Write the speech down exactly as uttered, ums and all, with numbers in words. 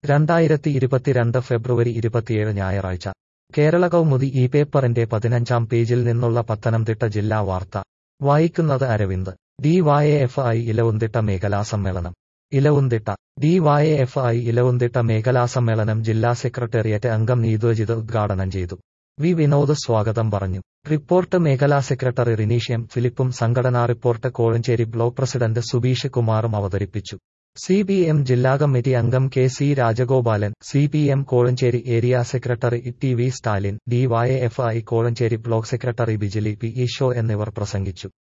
രണ്ടായിരത്തി ഇരുപത്തിരണ്ട് ഫെബ്രുവരി ഇരുപത്തിയേഴ് ഞായറാഴ്ച കേരള കൗമുദി ഈ പേപ്പറിന്റെ പതിനഞ്ചാം പേജിൽ നിന്നുള്ള പത്തനംതിട്ട ജില്ലാ വാർത്ത വായിക്കുന്നത് Aravind. D Y F I Elavumthitta മേഖലാ സമ്മേളനം. Elavumthitta D Y F I Elavumthitta മേഖലാ സമ്മേളനം ജില്ലാ സെക്രട്ടേറിയറ്റ് അംഗം നീതുജിത് ഉദ്ഘാടനം ചെയ്തു. വി വിനോദ് സ്വാഗതം പറഞ്ഞു. റിപ്പോർട്ട് മേഖലാ സെക്രട്ടറി റിനീഷ്യം ഫിലിപ്പും സംഘടനാ report Kozhencherry block president Subeesh കുമാറും അവതരിപ്പിച്ചു. സി പി എം ജില്ലാ കമ്മിറ്റി അംഗം K C Rajagopalan, C P M Kozhencherry area secretary T V Stalin, D Y F I Kozhencherry block secretary Bijili P Eesho എന്നിവർ പ്രസംഗിച്ചു.